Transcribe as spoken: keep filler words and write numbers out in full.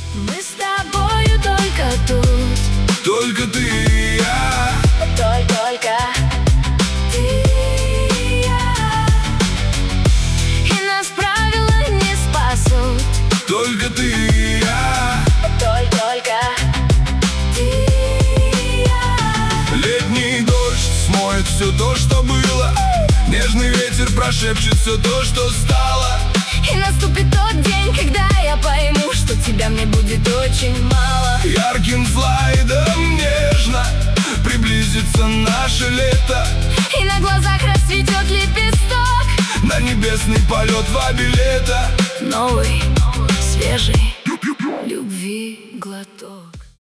Мы с тобою только тут, только ты и я. только, только ты и я. И нас правила не спасут, Только ты и я. только, только ты и я. Летний дождь смоет все то, что было. Нежный ветер прошепчет все то, что стало. И наступит тот день, когда я пойму, что тебя мне будет очень мало. Ярким слайдом нежно приблизится наше лето. И на глазах расцветет лепесток. На небесный полет два билета. Новый, свежий, любви глоток.